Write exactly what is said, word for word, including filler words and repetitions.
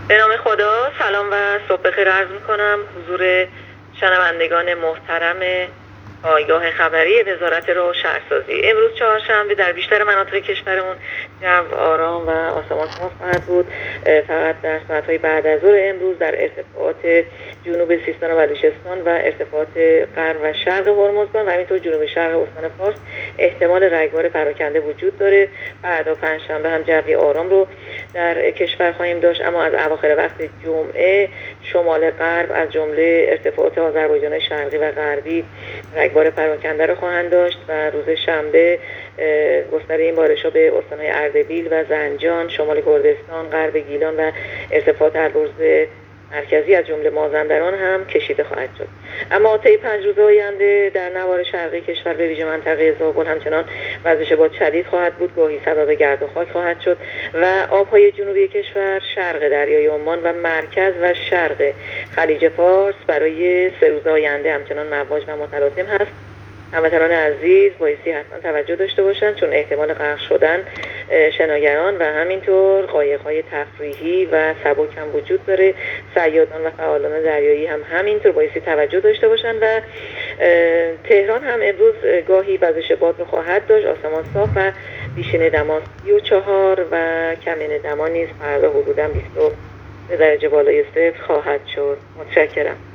به نام خدا، سلام و صبح بخیر عرض میکنم حضور شنوندگان محترم پایگاه خبری وزارت راه و شهرسازی. امروز چهارشنبه در بیشتر مناطق کشورمون جو آرام و آسمان صاف خواهد بود. فقط در ساعت‌های بعد از ظهر امروز در ارتفاعات جنوب سیستان و بلوچستان و ارتفاعات غرب و شرق هرمزگان و همینطور جنوب شرق استان فارس احتمال رگبار پراکنده وجود داره. فردا پنجشنبه هم جوی آرام رو در کشور خواهیم داشت، اما از اواخر وقت جمعه شمال غرب از جمله ارتفاعات آذربایجان شرقی و غربی رگبار پراکنده رو خواهند داشت و روز شنبه گستره این بارش‌ها به استان‌های اردبیل و زنجان، شمال کردستان، غرب گیلان و ارتفاعات البرز مرکزی از جمله مازندران هم کشیده خواهد شد. اما طی پنج روز آینده در نوار شرقی کشور به ویژه منطقه زابل همچنان وزش باد شدید خواهد بود، گاهی سبب گرد و خاک خواهد شد و آبهای جنوبی کشور، شرق دریای عمان و مرکز و شرق خلیج فارس برای سه روز آینده همچنان مواج و متلاطم هست. هموطنان عزیز بایستی حتما توجه داشته باشند، چون احتمال غرق شدن شناگران و همینطور قایق‌های تفریحی و سبک هم وجود داره. صیادان و فعالان دریایی هم همینطور بایستی توجه داشته باشند و تهران هم امروز گاهی وزش باد رو خواهد داشت، آسمان صاف و بیشین دما سی و چهار و کمین دما نیز فردا حدوداً بیست درجه بالای صفر خواهد شد. متشکرم.